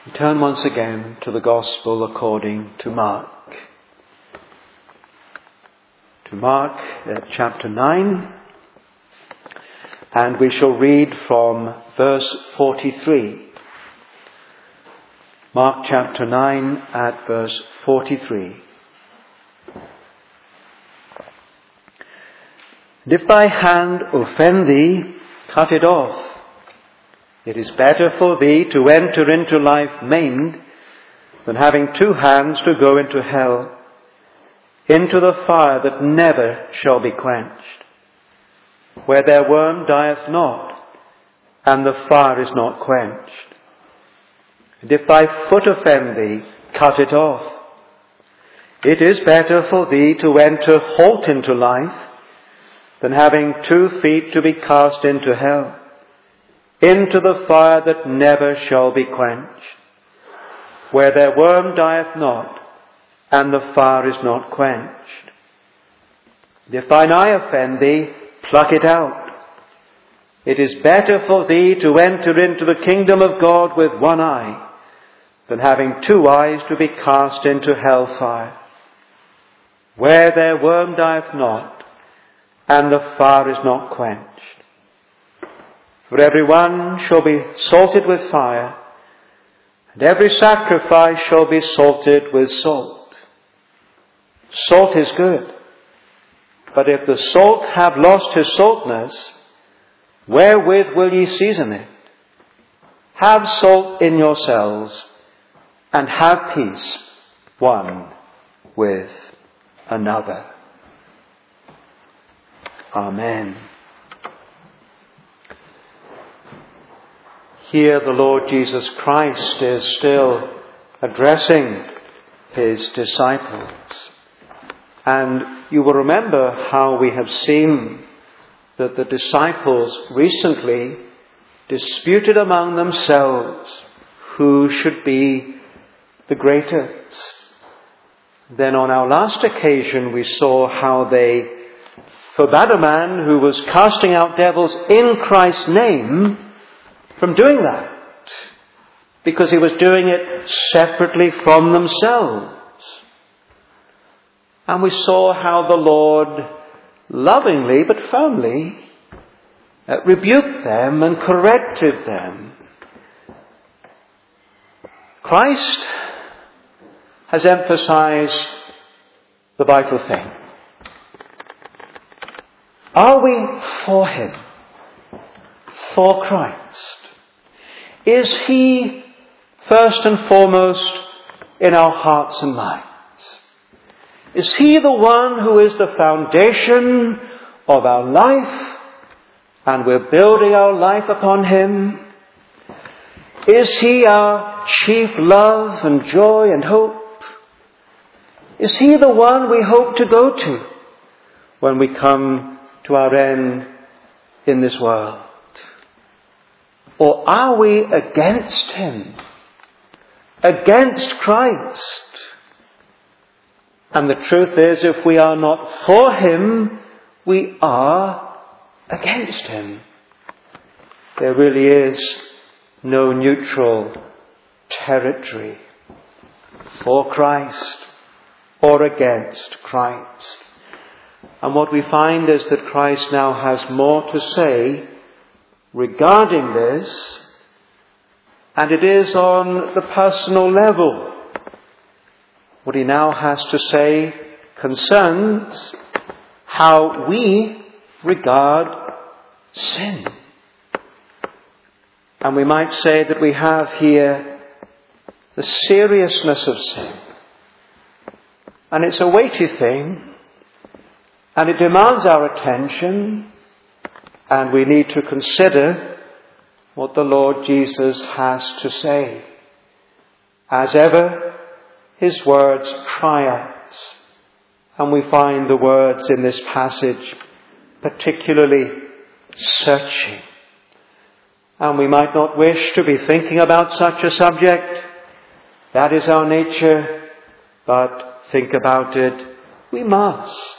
Turn once again to the Gospel according to Mark. To Mark chapter 9, and we shall read from verse 43. Mark chapter 9 at verse 43. And if thy hand offend thee, cut it off. It is better for thee to enter into life maimed than having two hands to go into hell, into the fire that never shall be quenched, where their worm dieth not, and the fire is not quenched. And if thy foot offend thee, cut it off. It is better for thee to enter halt into life than having 2 feet to be cast into hell, into the fire that never shall be quenched, where their worm dieth not, and the fire is not quenched. And if thine eye offend thee, pluck it out. It is better for thee to enter into the kingdom of God with one eye, than having 2 eyes to be cast into hell fire, where their worm dieth not, and the fire is not quenched. For every one shall be salted with fire, and every sacrifice shall be salted with salt. Salt is good, but if the salt have lost his saltness, wherewith will ye season it? Have salt in yourselves, and have peace one with another. Amen. Here the Lord Jesus Christ is still addressing his disciples. And you will remember how we have seen that the disciples recently disputed among themselves who should be the greatest. Then on our last occasion we saw how they forbade a man who was casting out devils in Christ's name from doing that, because he was doing it separately from themselves. And we saw how the Lord lovingly but firmly rebuked them and corrected them. Christ has emphasized the vital thing. Are we for him? For Christ? Is he first and foremost in our hearts and minds? Is he the one who is the foundation of our life, and we're building our life upon him? Is he our chief love and joy and hope? Is he the one we hope to go to when we come to our end in this world? Or are we against him? Against Christ? And the truth is, if we are not for him, we are against him. There really is no neutral territory for Christ or against Christ. And what we find is that Christ now has more to say regarding this, and it is on the personal level. What he now has to say concerns how we regard sin. And we might say that we have here the seriousness of sin. And it's a weighty thing, and it demands our attention, and we need to consider what the Lord Jesus has to say. As ever, his words cry out, and we find the words in this passage particularly searching. And we might not wish to be thinking about such a subject. That is our nature, but think about it we must,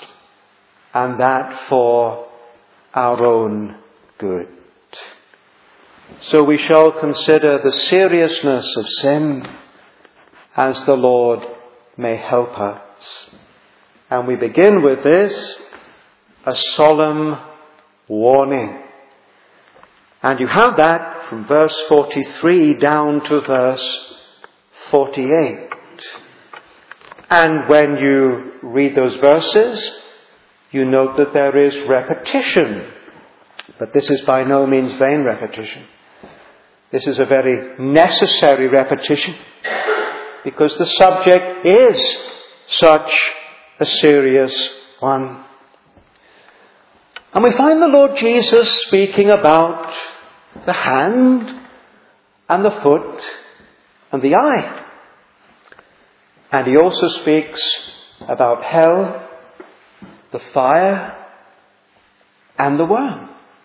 and that for our own good. So we shall consider the seriousness of sin as the Lord may help us. And we begin with this, a solemn warning. And you have that from verse 43 down to verse 48. And when you read those verses, you note that there is repetition. But this is by no means vain repetition. This is a very necessary repetition, because the subject is such a serious one. And we find the Lord Jesus speaking about the hand and the foot and the eye. And he also speaks about hell, the fire, and the worm.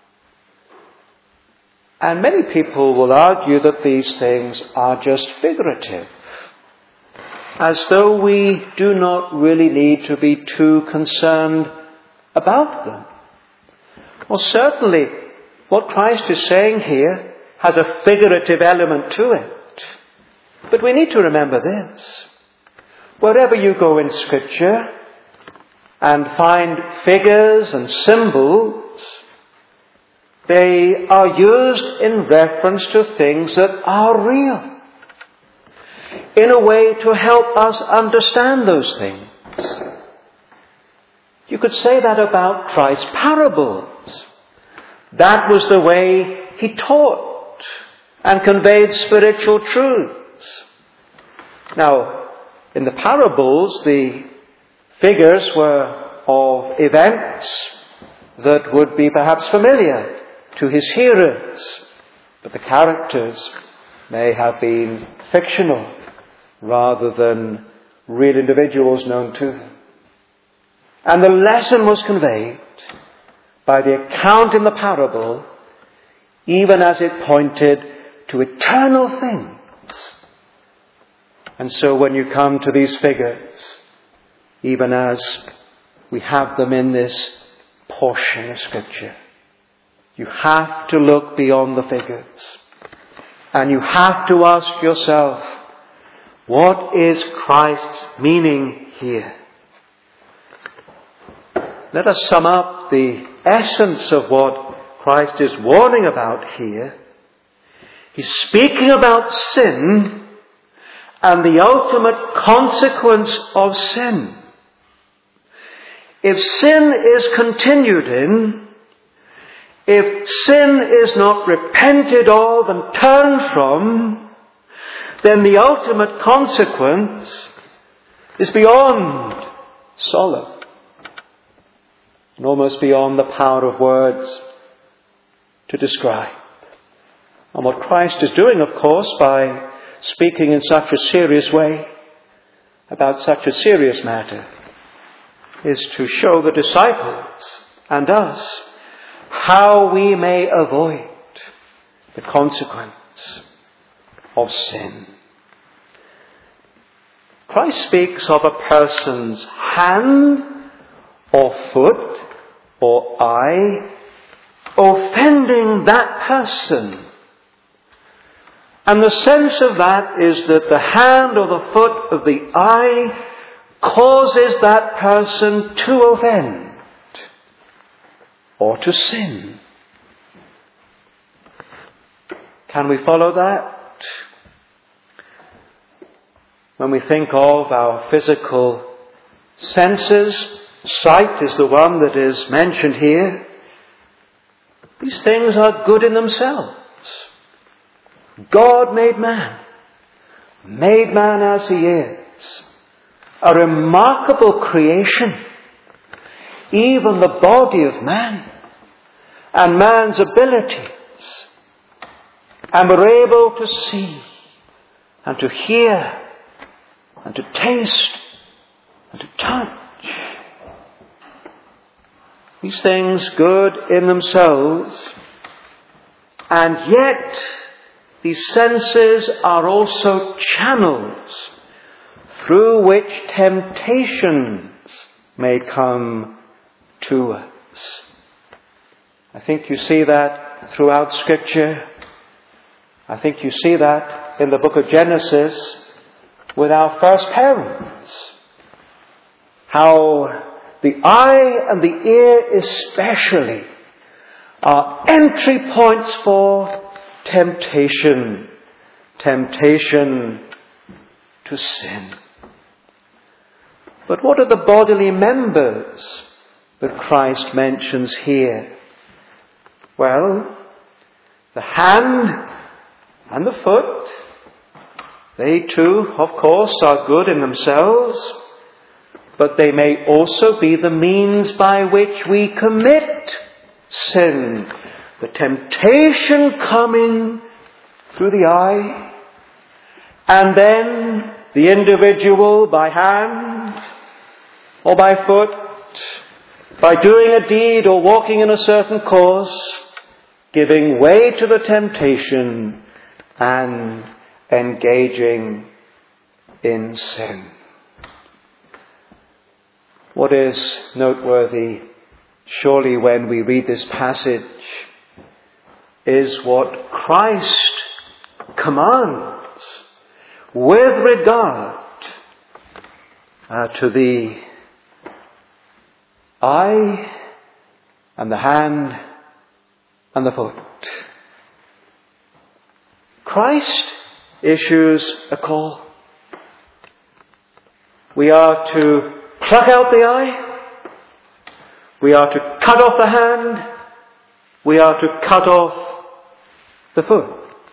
And many people will argue that these things are just figurative, as though we do not really need to be too concerned about them. Well, certainly, what Christ is saying here has a figurative element to it. But we need to remember this. Wherever you go in Scripture and find figures and symbols, they are used in reference to things that are real, in a way to help us understand those things. You could say that about Christ's parables. That was the way he taught and conveyed spiritual truths. Now, in the parables, the figures were of events that would be perhaps familiar to his hearers, but the characters may have been fictional rather than real individuals known to them. And the lesson was conveyed by the account in the parable, even as it pointed to eternal things. And so when you come to these figures, even as we have them in this portion of Scripture, you have to look beyond the figures. And you have to ask yourself, what is Christ's meaning here? Let us sum up the essence of what Christ is warning about here. He's speaking about sin and the ultimate consequence of sin. If sin is continued in, if sin is not repented of and turned from, then the ultimate consequence is beyond solemn, and almost beyond the power of words to describe. And what Christ is doing, of course, by speaking in such a serious way about such a serious matter, is to show the disciples and us how we may avoid the consequence of sin. Christ speaks of a person's hand or foot or eye offending that person. And the sense of that is that the hand or the foot of the eye causes that person to offend or to sin. Can we follow that? When we think of our physical senses, sight is the one that is mentioned here. These things are good in themselves. God made man as he is. A remarkable creation. Even the body of man and man's abilities. And we're able to see and to hear and to taste and to touch. These things good in themselves, and yet these senses are also channels through which temptations may come to us. I think you see that throughout Scripture. I think you see that in the book of Genesis with our first parents. How the eye and the ear especially are entry points for temptation. Temptation to sin. But what are the bodily members that Christ mentions here? Well, the hand and the foot, they too, of course, are good in themselves, but they may also be the means by which we commit sin. The temptation coming through the eye, and then the individual by hand or by foot, by doing a deed or walking in a certain course, giving way to the temptation and engaging in sin. What is noteworthy, surely, when we read this passage, is what Christ commands with regard to the eye and the hand and the foot. Christ issues a call. We are to pluck out the eye. We are to cut off the hand. We are to cut off the foot.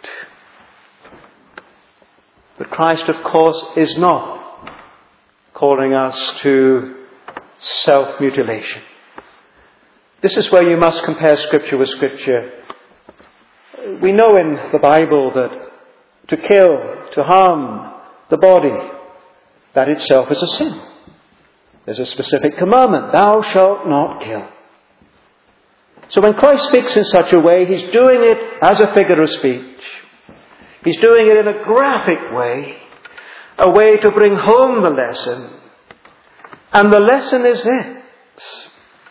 But Christ, of course, is not calling us to self-mutilation. This is where you must compare Scripture with Scripture. We know in the Bible that to kill, to harm the body, that itself is a sin. There's a specific commandment, thou shalt not kill. So when Christ speaks in such a way, he's doing it as a figure of speech. He's doing it in a graphic way, a way to bring home the lesson. And the lesson is this: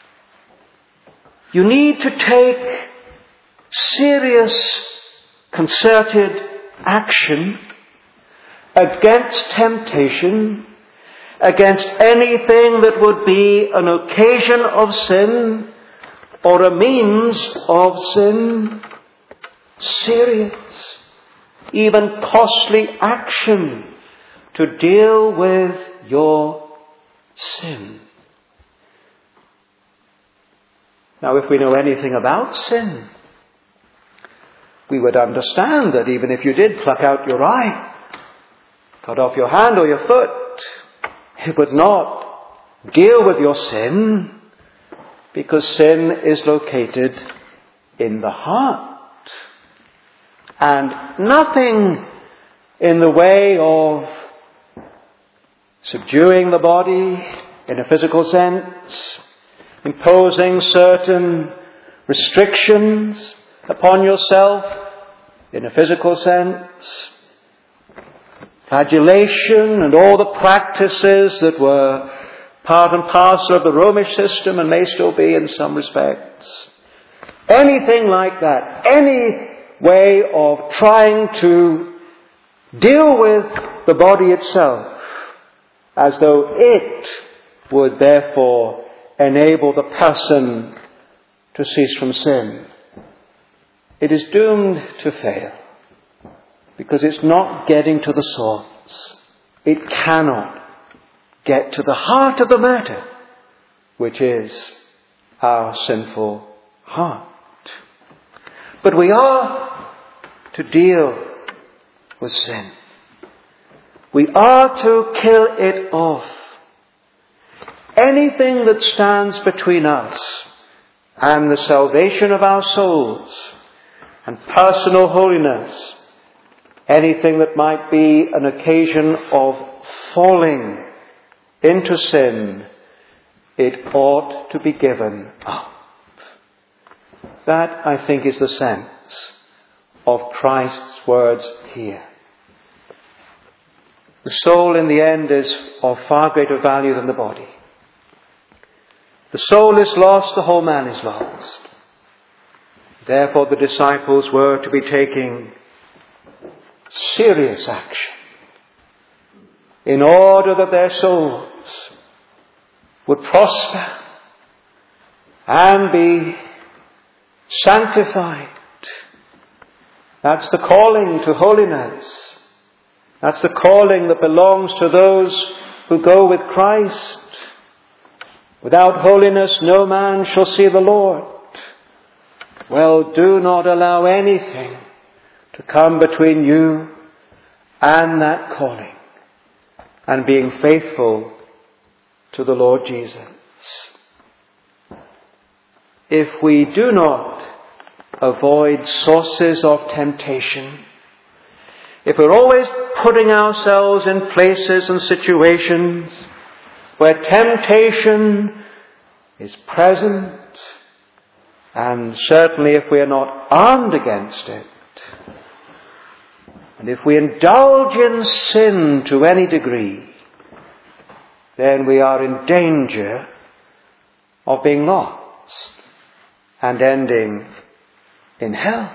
you need to take serious, concerted action against temptation, against anything that would be an occasion of sin or a means of sin. Serious, even costly action to deal with your sin. Now, if we know anything about sin, we would understand that even if you did pluck out your eye, cut off your hand or your foot, it would not deal with your sin, because sin is located in the heart. And nothing in the way of subduing the body in a physical sense, imposing certain restrictions upon yourself in a physical sense, flagellation and all the practices that were part and parcel of the Romish system and may still be in some respects. Anything like that, any way of trying to deal with the body itself as though it would therefore enable the person to cease from sin, it is doomed to fail, because it's not getting to the source. It cannot get to the heart of the matter, which is our sinful heart. But we are to deal with sin. We are to kill it off. Anything that stands between us and the salvation of our souls and personal holiness, anything that might be an occasion of falling into sin, it ought to be given up. That, I think, is the sense of Christ's words here. The soul in the end is of far greater value than the body. The soul is lost, the whole man is lost. Therefore the disciples were to be taking serious action in order that their souls would prosper and be sanctified. That's the calling to holiness. That's the calling that belongs to those who go with Christ. Without holiness no man shall see the Lord. Well, do not allow anything to come between you and that calling and being faithful to the Lord Jesus. If we do not avoid sources of temptation, if we're always putting ourselves in places and situations where temptation is present, and certainly if we are not armed against it, and if we indulge in sin to any degree, then we are in danger of being lost and ending in hell.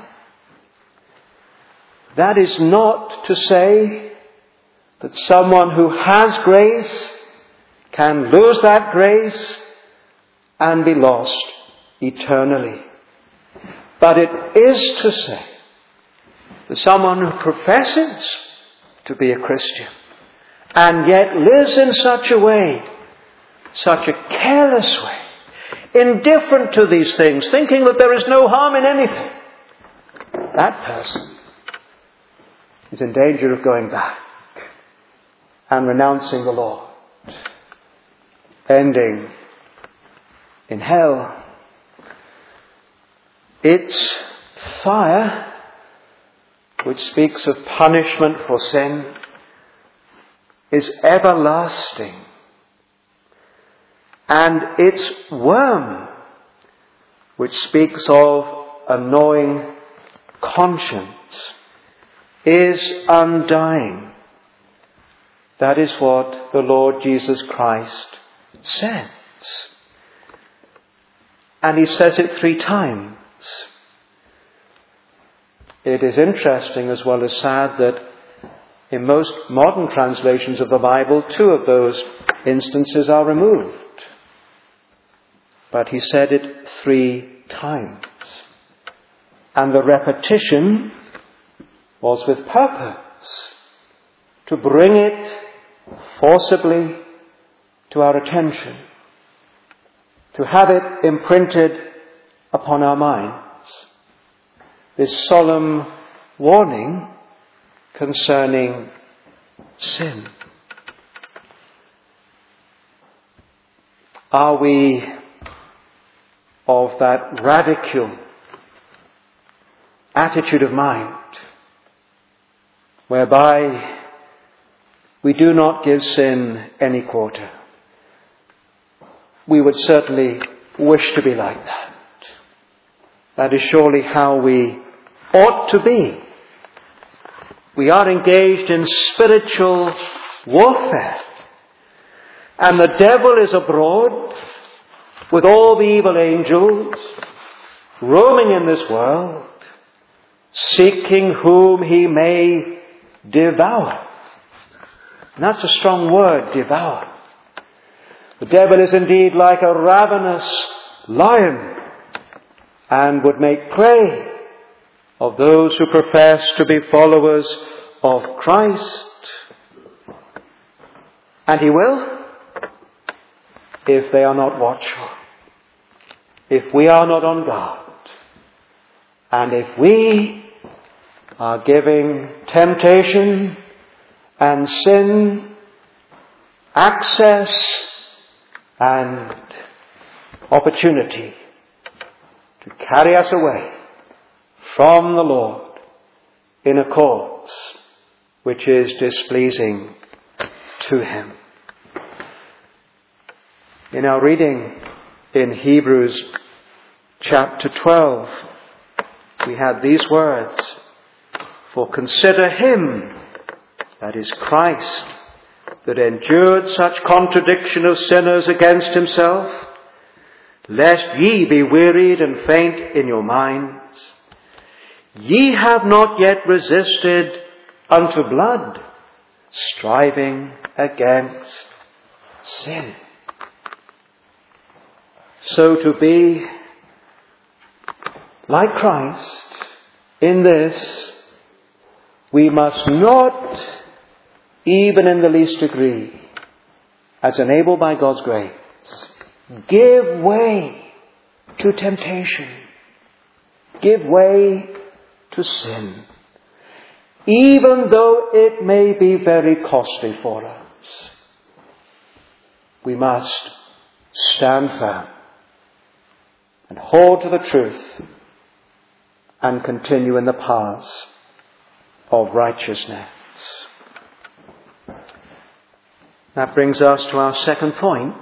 That is not to say that someone who has grace can lose that grace and be lost eternally. But it is to say that someone who professes to be a Christian and yet lives in such a way, such a careless way, indifferent to these things, thinking that there is no harm in anything, that person is in danger of going back and renouncing the Lord, ending in hell. Its fire, which speaks of punishment for sin, is everlasting. And its worm, which speaks of a gnawing conscience, is undying. That is what the Lord Jesus Christ says. And he says it 3 times. It is interesting as well as sad that in most modern translations of the Bible, 2 of those instances are removed. But he said it 3 times. And the repetition was with purpose, to bring it forcibly to our attention, to have it imprinted upon our minds. This solemn warning concerning sin. Are we of that radical attitude of mind whereby we do not give sin any quarter? We would certainly wish to be like that. That is surely how we ought to be. We are engaged in spiritual warfare, and the devil is abroad with all the evil angels roaming in this world, seeking whom he may devour. And that's a strong word, devour. The devil is indeed like a ravenous lion and would make prey of those who profess to be followers of Christ. And he will, if they are not watchful, if we are not on guard, and if we are giving temptation and sin access and opportunity to carry us away from the Lord in a cause which is displeasing to Him. In our reading in Hebrews chapter 12, we have these words, "For consider Him," that is Christ, "that endured such contradiction of sinners against Himself, lest ye be wearied and faint in your minds. Ye have not yet resisted unto blood, striving against sin. So to be like Christ in this, we must not, even in the least degree, as enabled by God's grace, give way to temptation, give way to sin, even though it may be very costly for us. We must stand firm and hold to the truth and continue in the paths of righteousness. That brings us to our second point,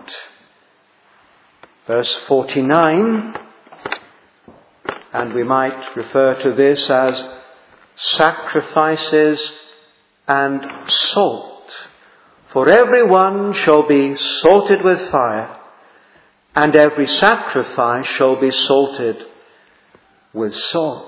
verse 49, and we might refer to this as sacrifices and salt. For every one shall be salted with fire, and every sacrifice shall be salted with salt.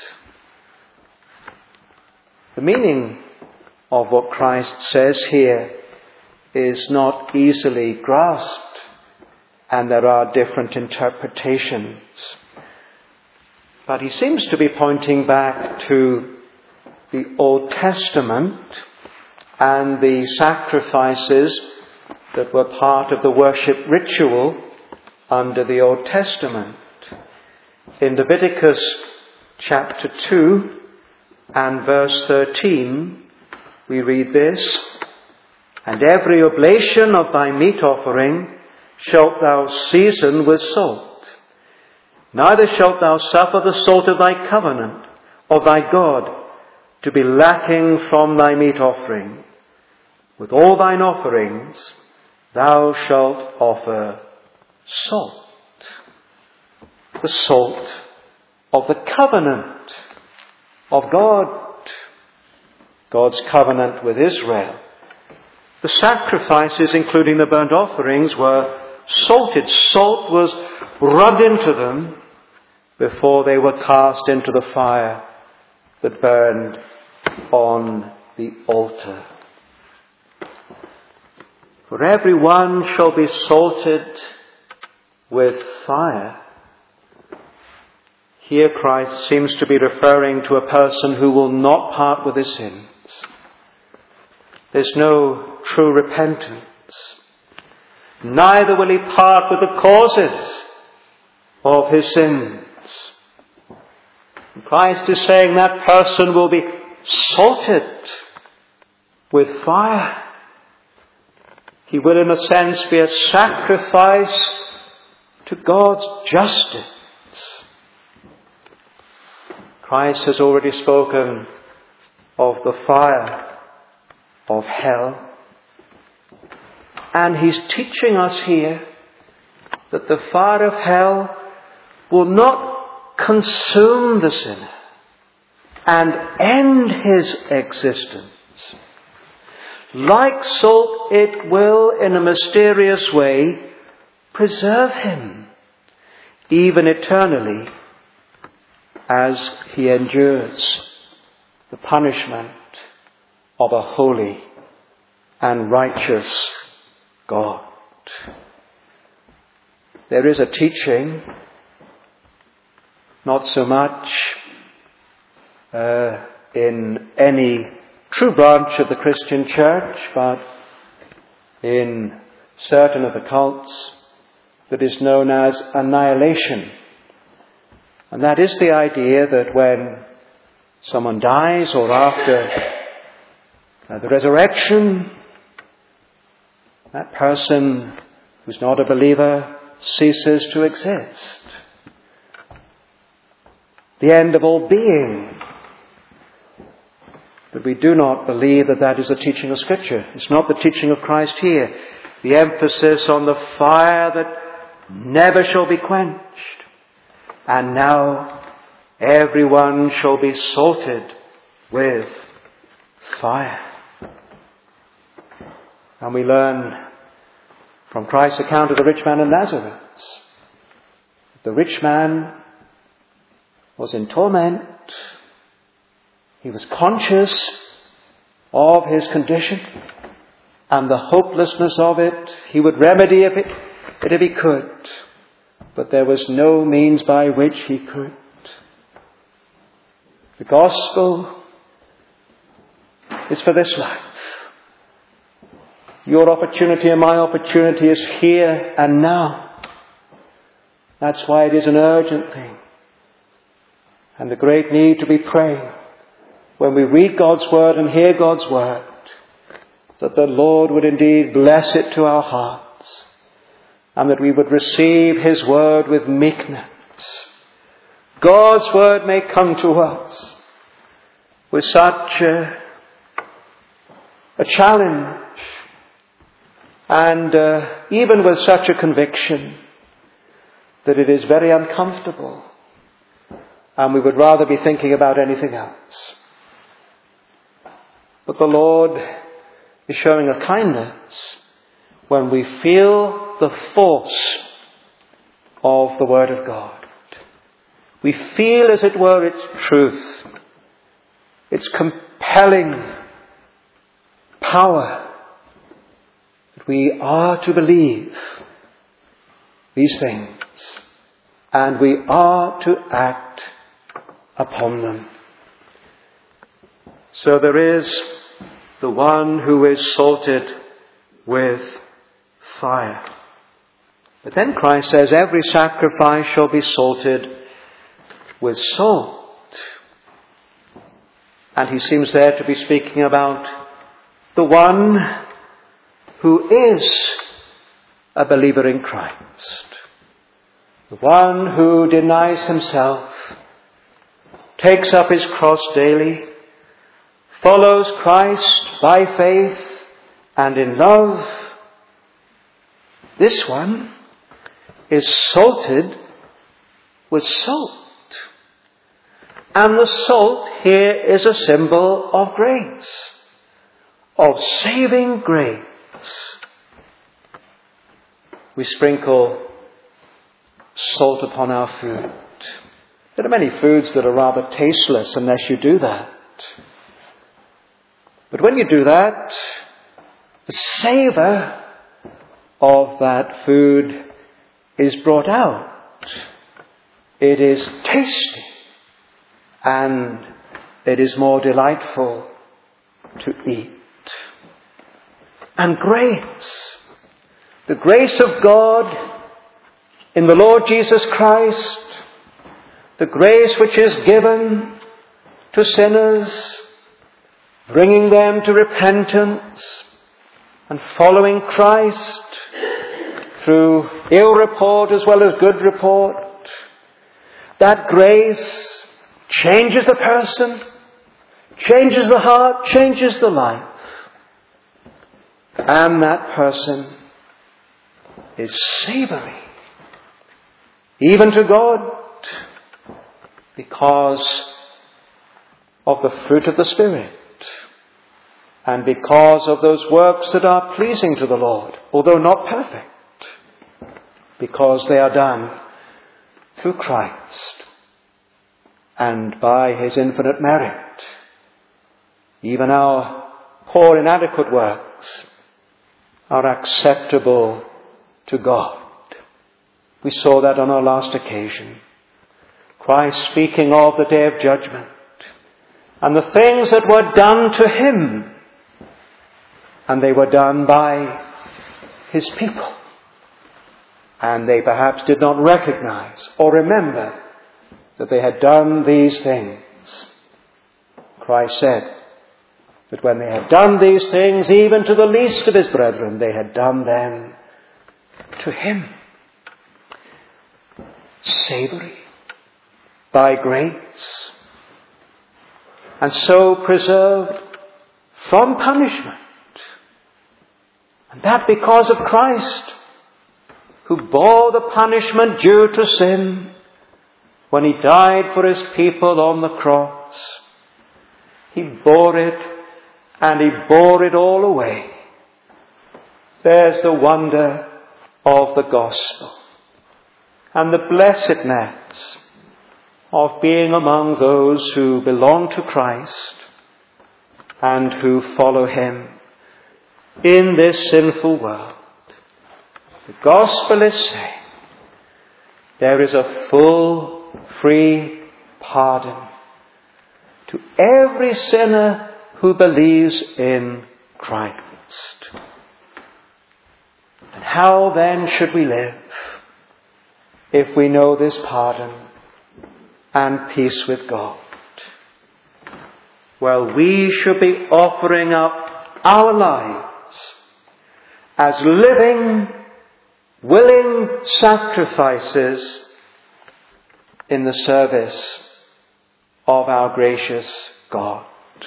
The meaning of what Christ says here is not easily grasped, and there are different interpretations. But he seems to be pointing back to the Old Testament and the sacrifices that were part of the worship ritual under the Old Testament. In Leviticus chapter 2 and verse 13, we read this, "And every oblation of thy meat offering shalt thou season with salt. Neither shalt thou suffer the salt of thy covenant, of thy God, to be lacking from thy meat offering. With all thine offerings thou shalt offer salt." The salt of the covenant of God, God's covenant with Israel. The sacrifices, including the burnt offerings, were salted. Salt was rubbed into them before they were cast into the fire that burned on the altar. For every one shall be salted with fire. Here Christ seems to be referring to a person who will not part with his sins. There's no true repentance. Neither will he part with the causes of his sins. And Christ is saying that person will be salted with fire. He will, in a sense, be a sacrifice to God's justice. Christ has already spoken of the fire of hell. And he's teaching us here that the fire of hell will not consume the sinner and end his existence. Like salt, it will, in a mysterious way, preserve him, even eternally, as he endures the punishment of a holy and righteous God. There is a teaching, not so much in any true branch of the Christian church, but in certain of the cults, that is known as annihilation. And that is the idea that when someone dies or after the resurrection, that person who's not a believer ceases to exist. The end of all being. But we do not believe that that is the teaching of Scripture. It's not the teaching of Christ here. The emphasis on the fire that never shall be quenched. And now everyone shall be salted with fire. And we learn from Christ's account of the rich man in Nazareth. The rich man was in torment. He was conscious of his condition and the hopelessness of it. He would remedy it if he could, but there was no means by which he could. The gospel is for this life. Your opportunity and my opportunity is here and now. That's why it is an urgent thing. And the great need to be praying when we read God's word and hear God's word, that the Lord would indeed bless it to our hearts, and that we would receive his word with meekness. God's word may come to us with such a challenge, and even with such a conviction that it is very uncomfortable, and we would rather be thinking about anything else. But the Lord is showing a kindness when we feel the force of the Word of God. We feel, as it were, its truth, its compelling power, that we are to believe these things and we are to act upon them. So there is the one who is salted with fire. But then Christ says, every sacrifice shall be salted with salt. And he seems there to be speaking about the one who is a believer in Christ. The one who denies himself, takes up his cross daily, follows Christ by faith and in love. This one is salted with salt. And the salt here is a symbol of grace, of saving grace. We sprinkle salt upon our food. There are many foods that are rather tasteless unless you do that. But when you do that, the savour of that food is brought out. It is tasty and it is more delightful to eat. And grace, the grace of God in the Lord Jesus Christ, the grace which is given to sinners, bringing them to repentance and following Christ through ill report as well as good report. That grace changes the person, changes the heart, changes the life. And that person is savoury, even to God, because of the fruit of the Spirit. And because of those works that are pleasing to the Lord, although not perfect, because they are done through Christ and by his infinite merit. Even our poor inadequate works are acceptable to God. We saw that on our last occasion. Christ speaking of the day of judgment and the things that were done to him. And they were done by his people. And they perhaps did not recognize or remember that they had done these things. Christ said that when they had done these things, even to the least of his brethren, they had done them to him. Savoury, by grace, and so preserved from punishment. And that because of Christ, who bore the punishment due to sin when he died for his people on the cross. He bore it, and he bore it all away. There's the wonder of the gospel and the blessedness of being among those who belong to Christ and who follow him in this sinful world. The gospel is saying there is a full, free pardon to every sinner who believes in Christ. And how then should we live if we know this pardon and peace with God? Well, we should be offering up our lives as living, willing sacrifices in the service of our gracious God.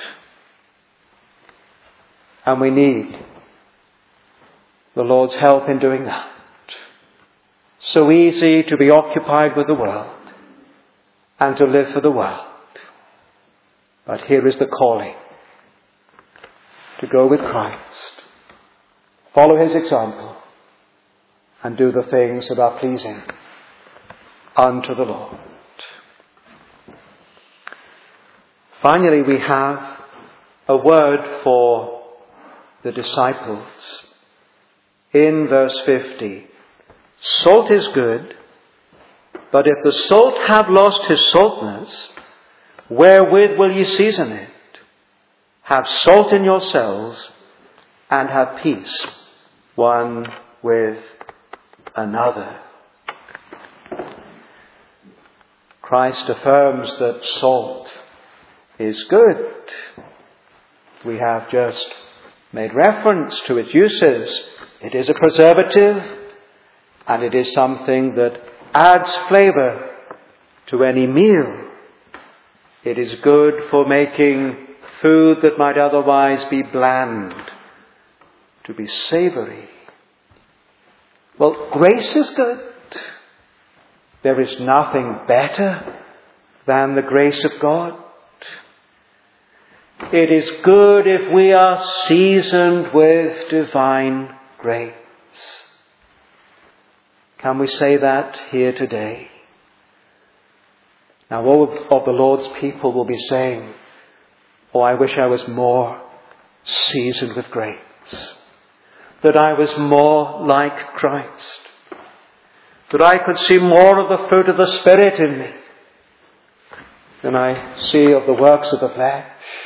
And we need the Lord's help in doing that. So easy to be occupied with the world and to live for the world. But here is the calling to go with Christ, follow his example, and do the things that are pleasing unto the Lord. Finally, we have a word for the disciples. In verse 50, salt is good, but if the salt have lost his saltness, wherewith will ye season it? Have salt in yourselves, and have peace one with another. Christ affirms that salt is good. We have just made reference to its uses. It is a preservative, and it is something that adds flavour to any meal. It is good for making food that might otherwise be bland to be savoury. Well, grace is good. There is nothing better than the grace of God. It is good if we are seasoned with divine grace. Can we say that here today? Now all of the Lord's people will be saying, oh, I wish I was more seasoned with grace. That I was more like Christ. That I could see more of the fruit of the Spirit in me than I see of the works of the flesh.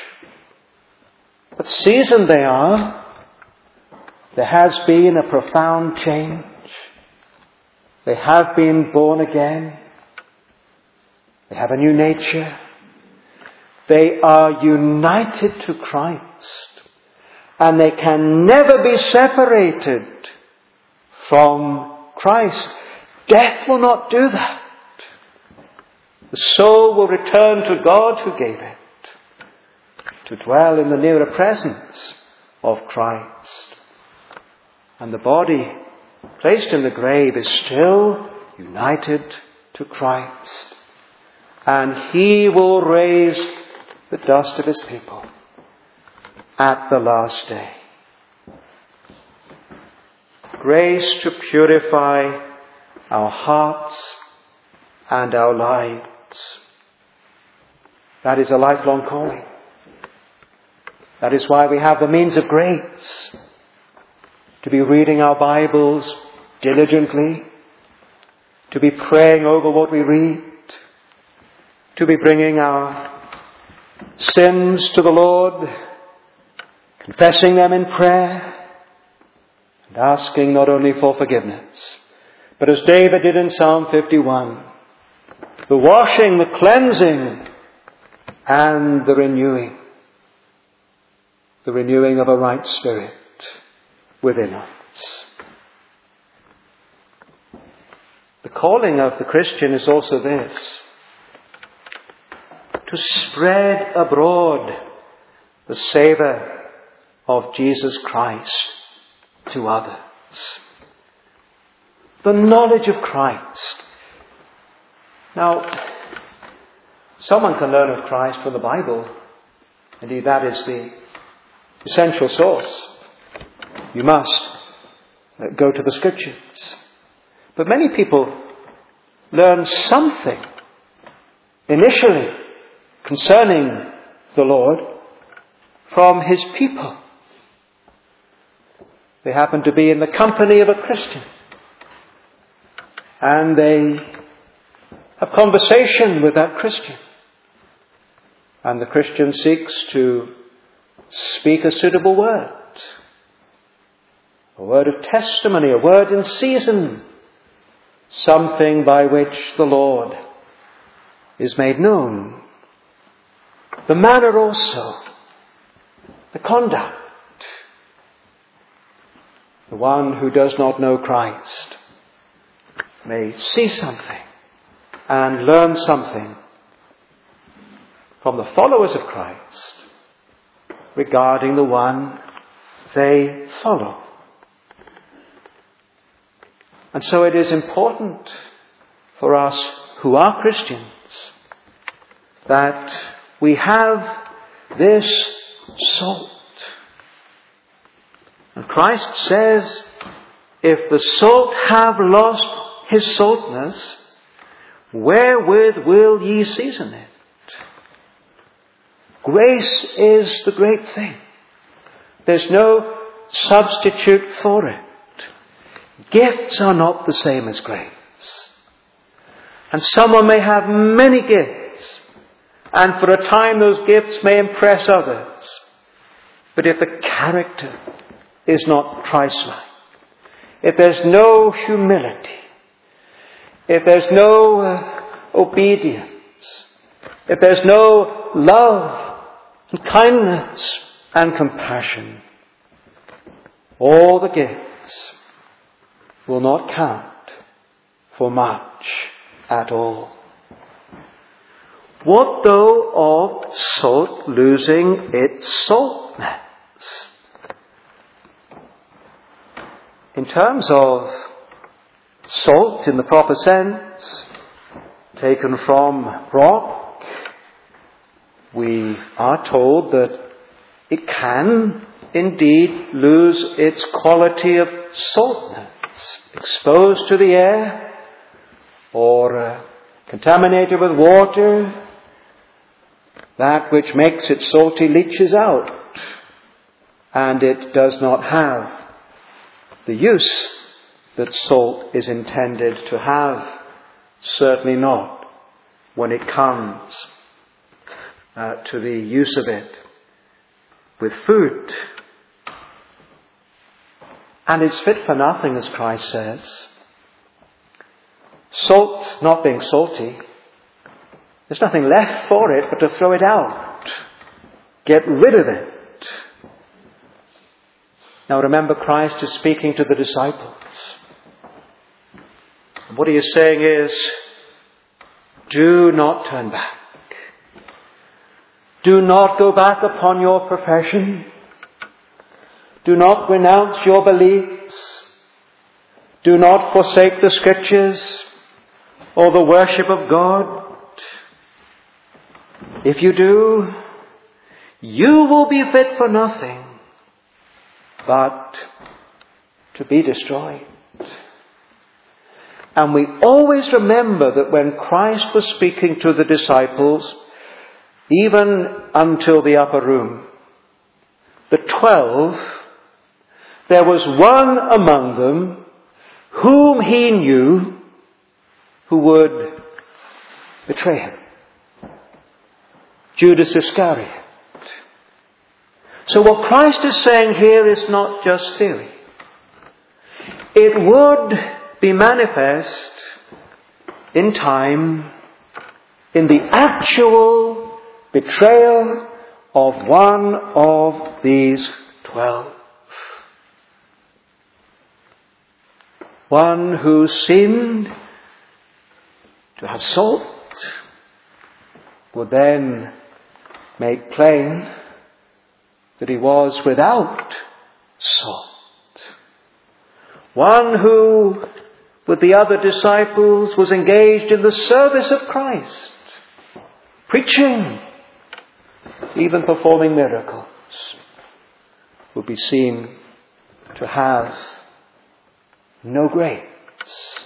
But seasoned they are. There has been a profound change. They have been born again. They have a new nature. They are united to Christ. And they can never be separated from Christ. Death will not do that. The soul will return to God who gave it, to dwell in the nearer presence of Christ. And the body placed in the grave is still united to Christ. And he will raise the dust of his people at the last day. Grace to purify our hearts and our lives. That is a lifelong calling. That is why we have the means of grace. To be reading our Bibles diligently. To be praying over what we read. To be bringing our sins to the Lord. Confessing them in prayer. And asking not only for forgiveness, but as David did in Psalm 51, the washing, the cleansing, and the renewing of a right spirit within us. The calling of the Christian is also this: to spread abroad the savour of Jesus Christ to others. The knowledge of Christ. Now, someone can learn of Christ from the Bible. Indeed, that is the essential source. You must go to the Scriptures. But many people learn something initially concerning the Lord from his people. They happen to be in the company of a Christian, and they have conversation with that Christian. And the Christian seeks to speak a suitable word. A word of testimony, a word in season. Something by which the Lord is made known. The manner also. The conduct. The one who does not know Christ may see something and learn something from the followers of Christ regarding the one they follow. And so it is important for us who are Christians that we have this salt. And Christ says, if the salt have lost his saltness, wherewith will ye season it? Grace is the great thing. There's no substitute for it. Gifts are not the same as grace. And someone may have many gifts, and for a time those gifts may impress others. But if the character is not Christ-like, if there's no humility, if there's no obedience, if there's no love and kindness and compassion, all the gifts will not count for much at all. What though of salt losing its saltness? In terms of salt in the proper sense, taken from rock, we are told that it can indeed lose its quality of saltness, exposed to the air or contaminated with water. That which makes it salty leaches out, and it does not have the use that salt is intended to have. Certainly not when it comes to the use of it with food. And it's fit for nothing, as Christ says. Salt not being salty, there's nothing left for it but to throw it out. Get rid of it. Now remember, Christ is speaking to the disciples. And what he is saying is, do not turn back. Do not go back upon your profession. Do not renounce your beliefs. Do not forsake the Scriptures or the worship of God. If you do, you will be fit for nothing but to be destroyed. And we always remember that when Christ was speaking to the disciples, even until the upper room, the 12, there was one among them whom he knew who would betray him. Judas Iscariot. So what Christ is saying here is not just theory. It would be manifest in time in the actual betrayal of one of these 12. One who seemed to have salt would then make plain that he was without salt. One who, with the other disciples, was engaged in the service of Christ, preaching, even performing miracles, would be seen to have no grace,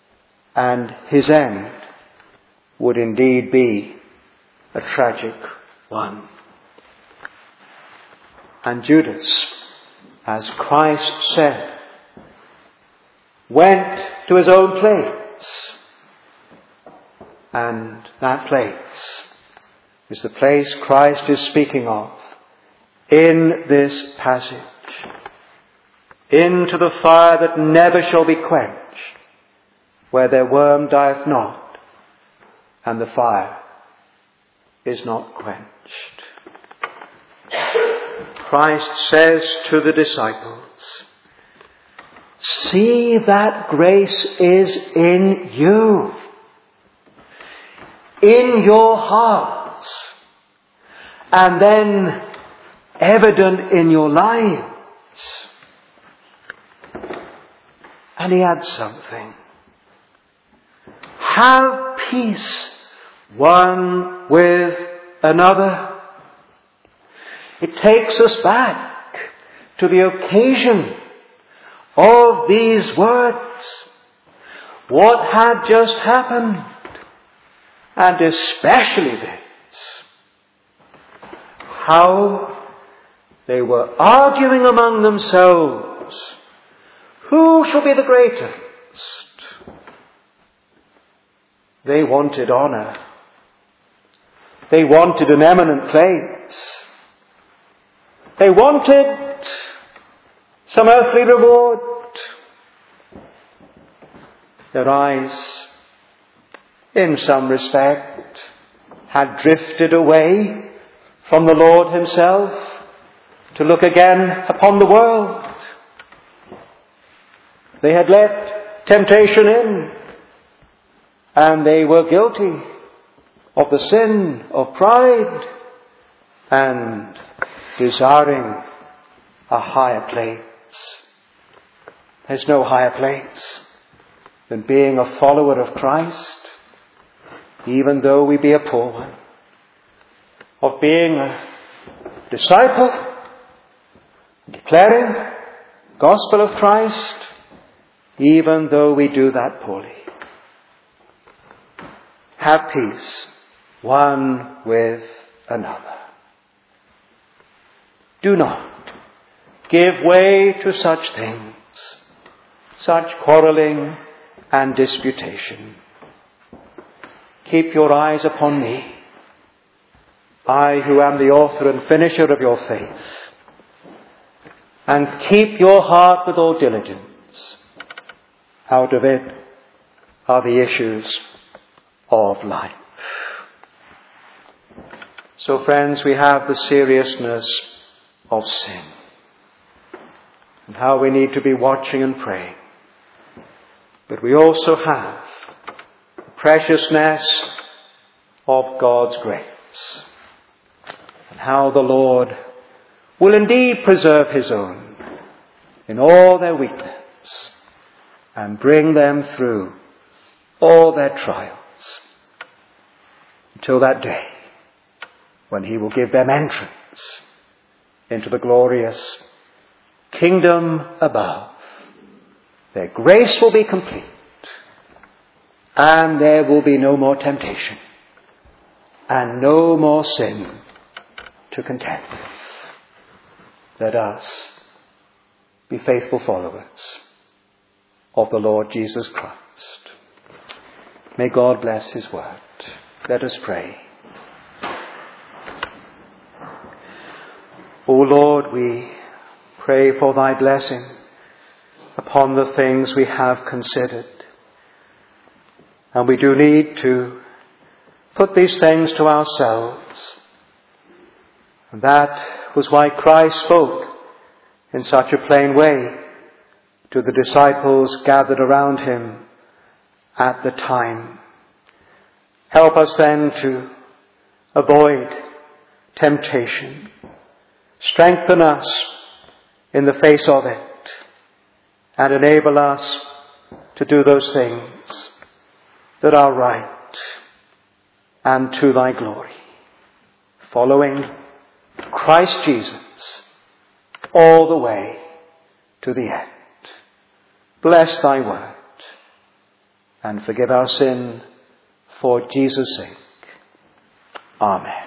and his end would indeed be a tragic one. And Judas, as Christ said, went to his own place. And that place is the place Christ is speaking of in this passage. Into the fire that never shall be quenched, where their worm dieth not, and the fire is not quenched. Christ says to the disciples, see that grace is in you, in your hearts, and then evident in your lives. And he adds something. Have peace one with another. It takes us back to the occasion of these words. What had just happened, and especially this, how they were arguing among themselves, who shall be the greatest? They wanted honor. They wanted an eminent place. They wanted some earthly reward. Their eyes, in some respect, had drifted away from the Lord himself to look again upon the world. They had let temptation in, and they were guilty of the sin of pride and desiring a higher place. There's no higher place than being a follower of Christ, even though we be a poor one, of being a disciple, declaring the gospel of Christ, even though we do that poorly. Have peace one with another. Do not give way to such things, such quarreling and disputation. Keep your eyes upon me, I who am the author and finisher of your faith, and keep your heart with all diligence. Out of it are the issues of life. So, friends, we have the seriousness of sin and how we need to be watching and praying. But we also have the preciousness of God's grace and how the Lord will indeed preserve his own in all their weakness and bring them through all their trials until that day when he will give them entrance into the glorious kingdom above. Their grace will be complete, and there will be no more temptation and no more sin to contend with. Let us be faithful followers of the Lord Jesus Christ. May God bless his word. Let us pray. O Lord, we pray for thy blessing upon the things we have considered. And we do need to put these things to ourselves. And that was why Christ spoke in such a plain way to the disciples gathered around him at the time. Help us then to avoid temptation. Strengthen us in the face of it, and enable us to do those things that are right and to thy glory, following Christ Jesus all the way to the end. Bless thy word and forgive our sin for Jesus' sake. Amen.